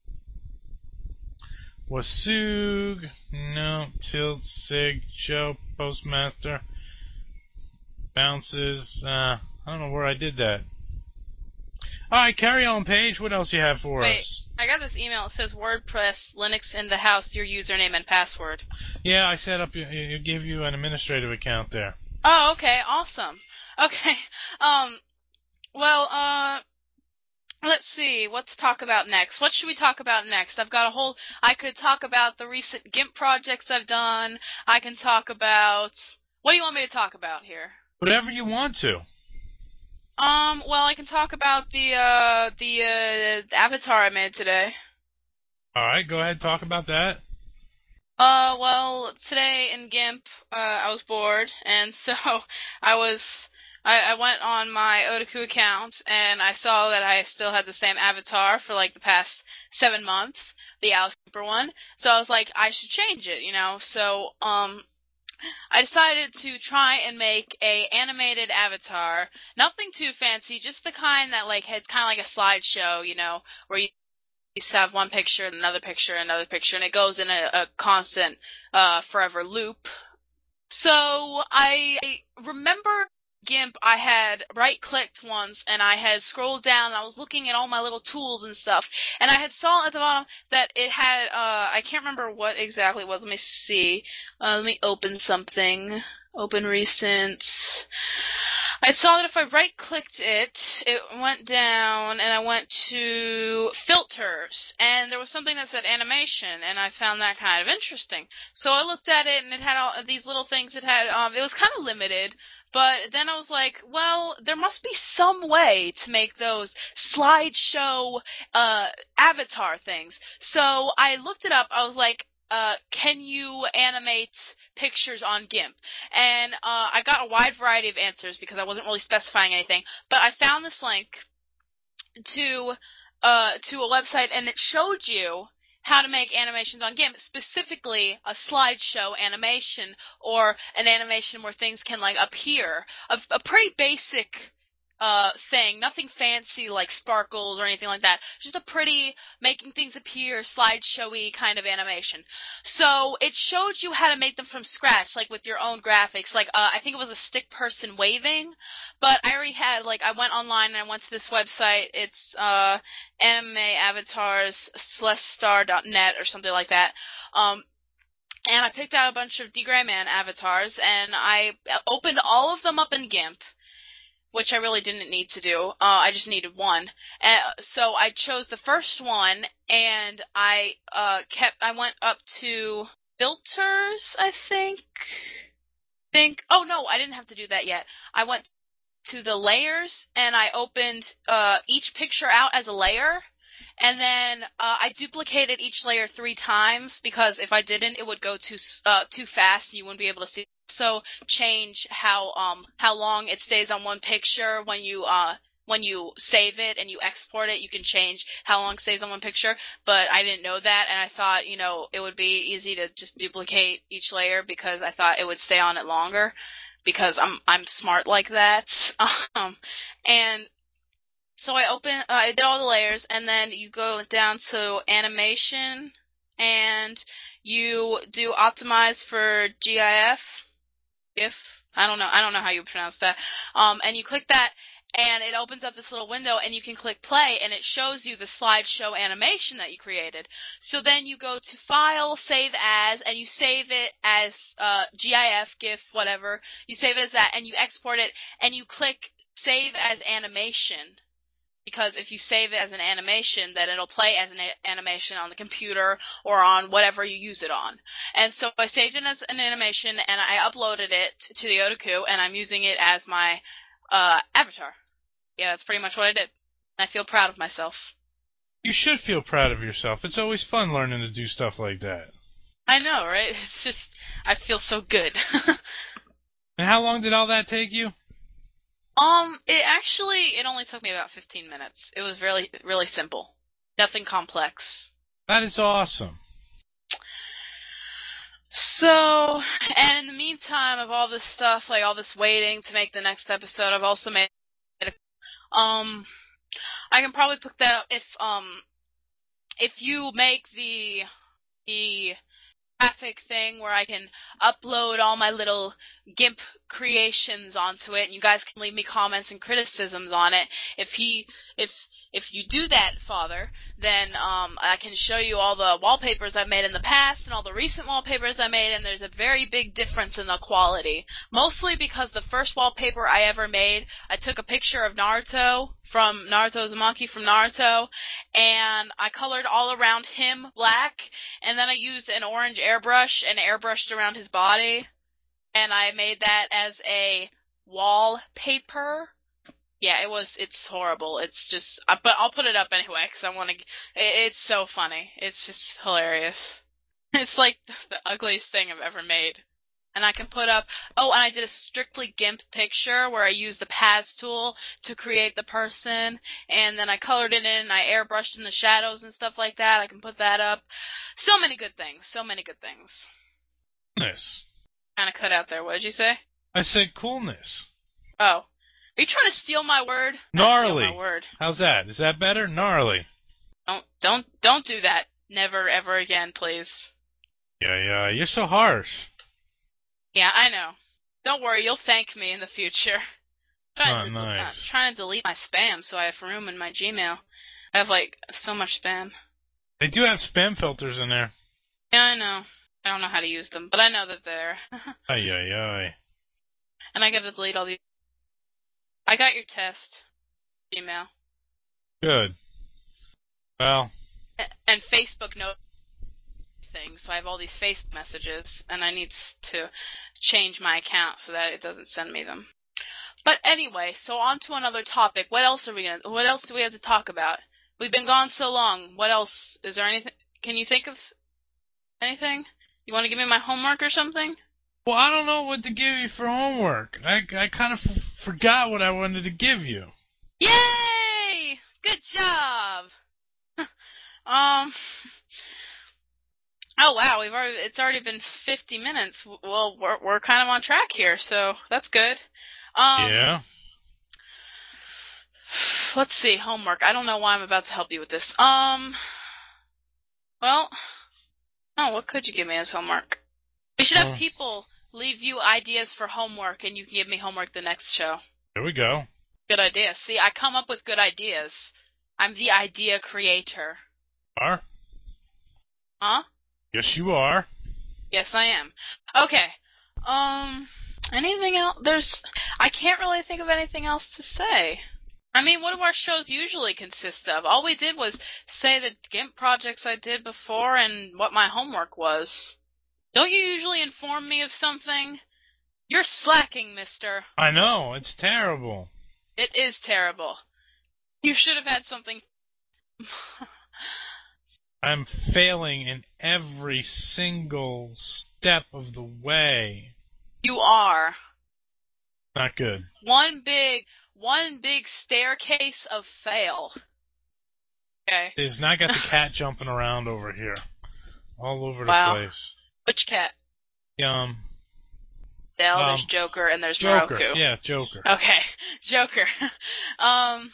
Wasug, no, tilt, sig, Joe, postmaster, bounces, uh, I don't know where I did that. Alright, carry on, Paige. What else you have for Wait, us? I got this email. It says WordPress, Linux in the house, your username and password. Yeah, I set up, it give you an administrative account there. Oh, okay, awesome. Okay, um, well, uh, let's see, what to talk about next. What should we talk about next? I've got a whole, I could talk about the recent GIMP projects I've done. I can talk about, what do you want me to talk about here? Whatever you want to. Um, well, I can talk about the, uh, the, uh, avatar I made today. Alright, go ahead, talk about that. Uh, well, today in GIMP, uh, I was bored, and so I was, I, I went on my Otaku account, and I saw that I still had the same avatar for, like, the past seven months, the Alice Cooper one, so I was like, I should change it, you know, so, um, I decided to try and make a animated avatar, nothing too fancy, just the kind that, like, it's kind of like a slideshow, you know, where you used to have one picture, another picture, another picture, and it goes in a, a constant, uh, forever loop. So I remember GIMP, I had right-clicked once, and I had scrolled down, and I was looking at all my little tools and stuff, and I had saw at the bottom that it had, uh, I can't remember what exactly it was. Let me see. Uh, let me open something. Open recent. I saw that if I right-clicked it, it went down, and I went to filters, and there was something that said animation, and I found that kind of interesting. So I looked at it, and it had all these little things. It had, um, it was kind of limited, but then I was like, well, there must be some way to make those slideshow uh, avatar things. So I looked it up. I was like, uh, can you animate pictures on GIMP? And uh, I got a wide variety of answers because I wasn't really specifying anything. But I found this link to uh, to a website, and it showed you how to make animations on GIMP, specifically a slideshow animation or an animation where things can like appear. A, a pretty basic uh, thing, nothing fancy like sparkles or anything like that. Just a pretty making things appear, slideshowy kind of animation. So it showed you how to make them from scratch, like with your own graphics. Like uh, I think it was a stick person waving, but I already had like I went online and I went to this website. It's uh, anime avatars celestar dot net or something like that. Um, and I picked out a bunch of D. Gray Man avatars, and I opened all of them up in GIMP, which I really didn't need to do. Uh, I just needed one. Uh, so I chose the first one, and I uh, kept. I went up to filters, I think. Think. Oh no, I didn't have to do that yet. I went to the layers, and I opened uh, each picture out as a layer. And then uh, I duplicated each layer three times because if I didn't, it would go too uh, too fast. And you wouldn't be able to see. So change how um how long it stays on one picture when you uh when you save it and you export it. You can change how long it stays on one picture. But I didn't know that, and I thought you know it would be easy to just duplicate each layer because I thought it would stay on it longer because I'm I'm smart like that. Um, and so I open, uh, I did all the layers, and then you go down to animation, and you do optimize for GIF. If I don't know, I don't know how you pronounce that. Um, and you click that, and it opens up this little window, and you can click play, and it shows you the slideshow animation that you created. So then you go to File, Save As, and you save it as uh, GIF, GIF, whatever. You save it as that, and you export it, and you click Save as Animation. Because if you save it as an animation, then it'll play as an a- animation on the computer or on whatever you use it on. And so I saved it as an animation, and I uploaded it to the Otaku, and I'm using it as my uh, avatar. Yeah, that's pretty much what I did. I feel proud of myself. You should feel proud of yourself. It's always fun learning to do stuff like that. I know, right? It's just, I feel so good. And how long did all that take you? Um, it actually, it only took me about fifteen minutes. It was really, really simple. Nothing complex. That is awesome. So, and in the meantime of all this stuff, like all this waiting to make the next episode, I've also made a, um, I can probably put that up if, um, if you make the, the graphic thing where I can upload all my little GIMP creations onto it, and you guys can leave me comments and criticisms on it. If he, if if you do that, Father, then um, I can show you all the wallpapers I've made in the past and all the recent wallpapers I made, and there's a very big difference in the quality. Mostly because the first wallpaper I ever made, I took a picture of Naruto from Naruto Uzumaki from Naruto, and I colored all around him black, and then I used an orange airbrush and airbrushed around his body, and I made that as a wallpaper. Yeah, it was, it's horrible. It's just, uh, but I'll put it up anyway, because I want to, it, it's so funny. It's just hilarious. It's like the, the ugliest thing I've ever made. And I can put up, oh, and I did a strictly GIMP picture where I used the Paz tool to create the person, and then I colored it in, and I airbrushed in the shadows and stuff like that. I can put that up. So many good things. So many good things. Coolness. Kind of cut out there. What did you say? I said coolness. Oh. Are you trying to steal my word? Gnarly. Steal my word. How's that? Is that better? Gnarly. Don't, don't, don't do that. Never, ever again, please. Yeah, yeah. You're so harsh. Yeah, I know. Don't worry, you'll thank me in the future. I'm trying, Not to, nice. I'm trying to delete my spam so I have room in my Gmail. I have, like, so much spam. They do have spam filters in there. Yeah, I know. I don't know how to use them, but I know that they're... Ay, ay, ay. And I gotta delete all these... I got your test. Email. Good. Well. And Facebook knows things, so I have all these Facebook messages, and I need to change my account so that it doesn't send me them. But anyway, so on to another topic. What else are we gonna? What else do we have to talk about? We've been gone so long. What else? Is there anything? Can you think of anything? You want to give me my homework or something? Well, I don't know what to give you for homework. I, I kind of f- forgot what I wanted to give you. Yay! Good job! um... Oh, wow, we've already, it's already been fifty minutes. Well, we're, we're kind of on track here, so that's good. Um, yeah. Let's see, homework. I don't know why I'm about to help you with this. Um... Well... Oh, what could you give me as homework? We should have Uh, people leave you ideas for homework, and you can give me homework the next show. There we go. Good idea. See, I come up with good ideas. I'm the idea creator. Are? Huh? Yes, you are. Yes, I am. Okay. Um, anything else? There's... I can't really think of anything else to say. I mean, what do our shows usually consist of? All we did was say the GIMP projects I did before and what my homework was. Don't you usually inform me of something? You're slacking, mister. I know. It's terrible. It is terrible. You should have had something... I'm failing in every single step of the way. You are. Not good. One big, one big staircase of fail. Okay. It's not got the cat jumping around over here. All over the Wow. place. Which cat? Um... Dell, Um, there's Joker, and there's Joker. Moroku. Yeah, Joker. Okay, Joker. um,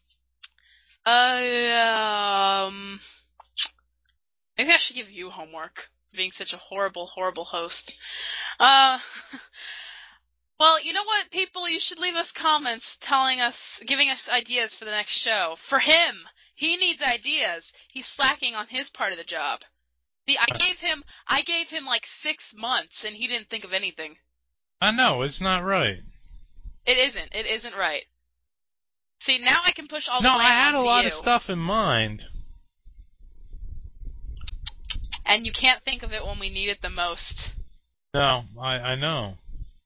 uh, um, maybe I should give you homework, being such a horrible, horrible host. Uh, well, you know what, people, you should leave us comments telling us, giving us ideas for the next show. For him, he needs ideas. He's slacking on his part of the job. See, I gave him, I gave him like six months, and he didn't think of anything. I know, it's not right. It isn't. It isn't right. See, now I can push all the No, blame I had a onto lot you. of stuff in mind. And you can't think of it when we need it the most. No, I, I know.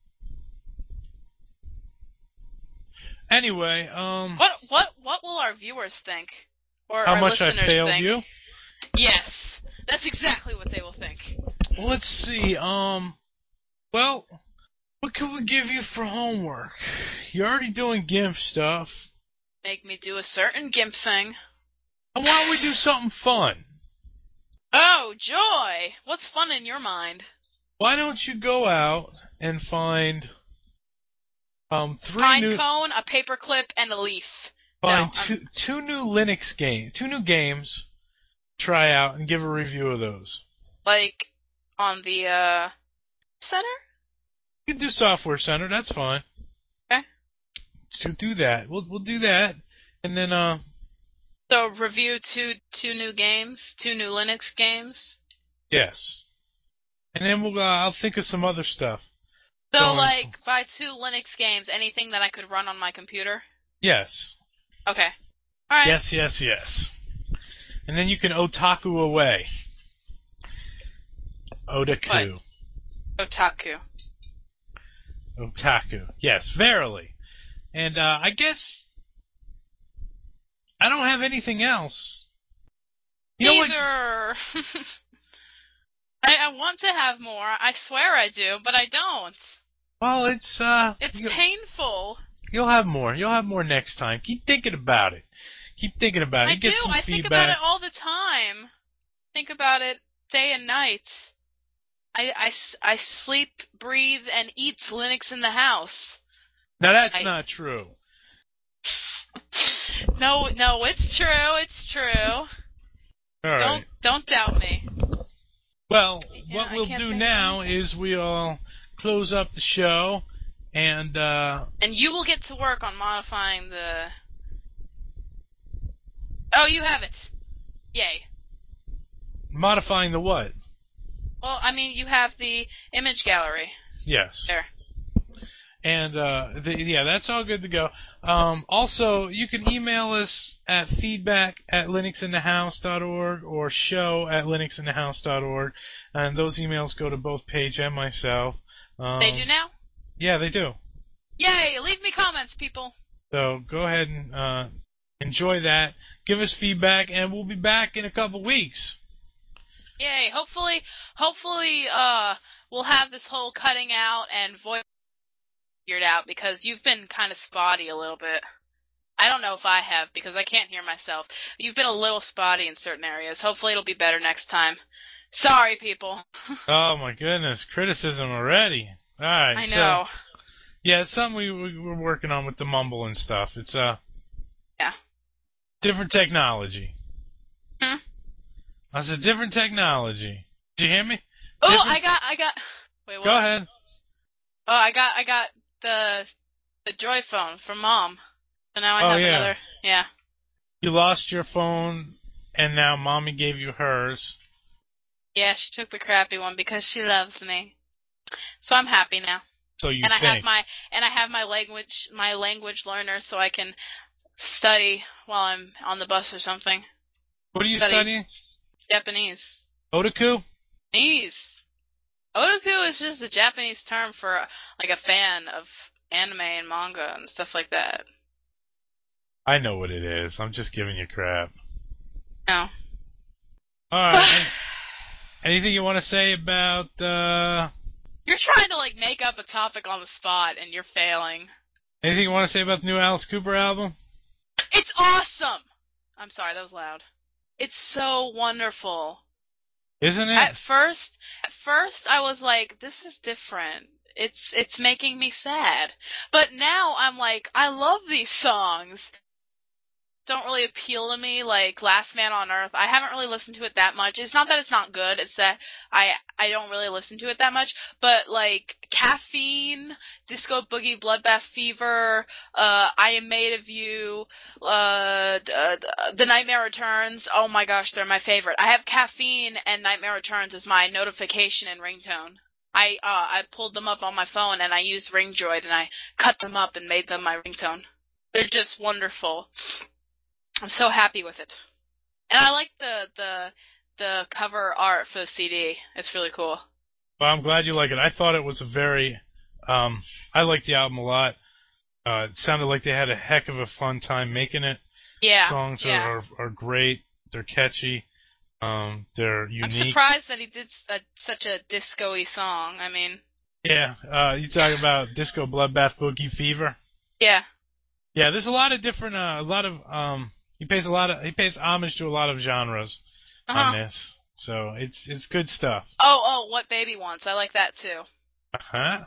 Anyway, um... What what what will our viewers think? Or how our much I listeners failed think? you? Yes. That's exactly what they will think. Let's see, um... Well, what can we give you for homework? You're already doing GIMP stuff. Make me do a certain GIMP thing. And why don't we do something fun? Oh, joy! What's fun in your mind? Why don't you go out and find um three Pine new cone, a paperclip, and a leaf. find no, two two new Linux game two new games, try out and give a review of those. Like on the uh center? You can do Software Center, that's fine. Okay. So do that. We'll we'll do that, and then uh So review two two new games, two new Linux games. Yes. And then we'll. Uh, I'll think of some other stuff. So, Going like, f- by two Linux games, anything that I could run on my computer? yes. Okay. Alright. Yes, yes, yes. And then you can otaku away. Otaku. What? Otaku. Otaku. Yes, verily. And uh, I guess I don't have anything else. You know what? Either. I, I want to have more. I swear I do, but I don't. Well, it's uh. It's you, painful. You'll have more. You'll have more next time. Keep thinking about it. Keep thinking about it. I Get do. some I feedback. think about it all the time. Think about it day and night. I, I, I sleep, breathe, and eat Linux in the house. Now that's I, not true. no, no, it's true. It's true. All right. Don't don't doubt me. Well, Yeah, what I we'll can't do think of now anything. is we'll close up the show, and uh, And you will get to work on modifying the. Oh, you have it. Yay. modifying the what? Well, I mean, you have the image gallery Yes. there. And uh, the, yeah, that's all good to go. Um, also, you can email us at feedback at linuxinthehouse dot org or show at linuxinthehouse dot org, and those emails go to both Paige and myself. Um, They do now? Yeah, they do. Yay! Leave me comments, people. So go ahead and uh, enjoy that. Give us feedback, and we'll be back in a couple weeks. Yay! Hopefully, hopefully, uh, we'll have this whole cutting out and voice figured out because you've been kind of spotty a little bit. I don't know if I have because I can't hear myself. You've been a little spotty in certain areas. Hopefully, it'll be better next time. Sorry, people. Oh my goodness, criticism already. All right, I know. So, yeah, it's something we, we we're working on with the mumble and stuff. It's uh Yeah. different technology. Hmm? That's a different technology. Did you hear me? Oh, Different- I got, I got. Wait, what? Go ahead. Oh, I got, I got the the Joy phone from Mom. So now I Oh, have yeah. another. Yeah. You lost your phone, and now Mommy gave you hers. Yeah, she took the crappy one because she loves me. So I'm happy now. So you and I think? have my and I have my language my language learner so I can study while I'm on the bus or something. What are you Study studying? Japanese. Otaku? Japanese. Otaku is just the Japanese term for like a fan of anime and manga and stuff like that. I know what it is. I'm just giving you crap. No. All right. Anything you want to say about? uh You're trying to like make up a topic on the spot and you're failing. Anything you want to say about the new Alice Cooper album? It's awesome. I'm sorry, that was loud. It's so wonderful. Isn't it? At first, at first I was like, this is different. It's it's making me sad. But now I'm like, I love these songs. Don't really appeal to me like Last Man on Earth. I haven't really listened to it that much. It's not that it's not good, it's that I I don't really listen to it that much. But like Caffeine, Disco Boogie, Bloodbath Fever, uh I Am Made of You, uh The Nightmare Returns, oh my gosh, they're my favorite. I have Caffeine and Nightmare Returns as my notification and ringtone. I uh I pulled them up on my phone and I used Ringdroid and I cut them up and made them my ringtone. They're just wonderful. I'm so happy with it. And I like the the the cover art for the C D. It's really cool. Well, I'm glad you like it. I thought it was a very, um, I liked the album a lot. Uh, it sounded like they had a heck of a fun time making it. Yeah. Songs yeah. Are, are are great. They're catchy. Um, they're unique. I'm surprised that he did a, such a disco-y song. I mean. Yeah. Uh, you talking about Disco Bloodbath Boogie Fever? Yeah. Yeah. There's a lot of different, uh, a lot of, um, he pays a lot of, he pays homage to a lot of genres Uh-huh. on this. So it's it's good stuff. Oh, oh, What Baby Wants. I like that too. Uh huh.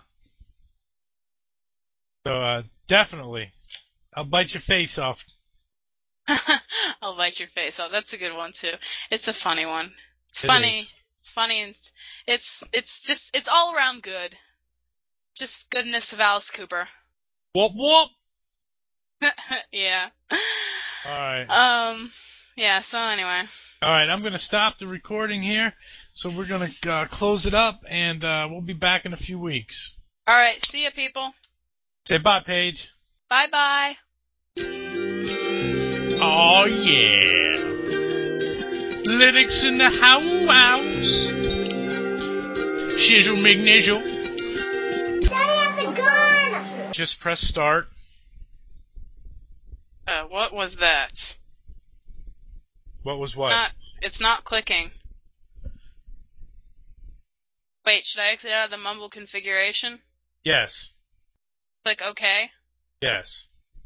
So uh, definitely, I'll bite your face off. I'll bite your face off. That's a good one too. It's a funny one. It's It funny. is. It's funny and it's it's just it's all around good. Just goodness of Alice Cooper. Whoop whoop. Yeah. All right. Um Yeah, so anyway. All right, I'm going to stop the recording here. So we're going to uh, close it up, and uh, we'll be back in a few weeks. All right, see ya, people. Say bye, Paige. Bye-bye. Oh, yeah. Lyrics in the house. Shizzle McNizzle. Daddy has a gun! Just press start. Uh, what was that? What was what? Not, it's not clicking. Wait, should I exit out of the Mumble configuration? Yes. Click OK? Yes.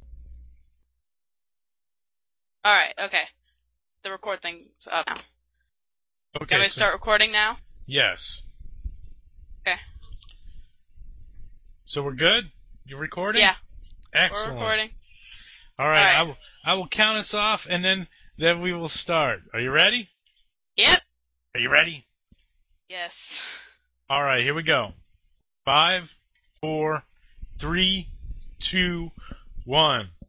Alright, okay. The record thing's up now. Okay. Can we so- start recording now? Yes. Okay. So we're good? You recording? Yeah, Excellent. we're recording. All right, All right. I will I will count us off, and then then we will start. Are you ready? Yep. Are you ready? Yes. All right, here we go. Five, four, three, two, one.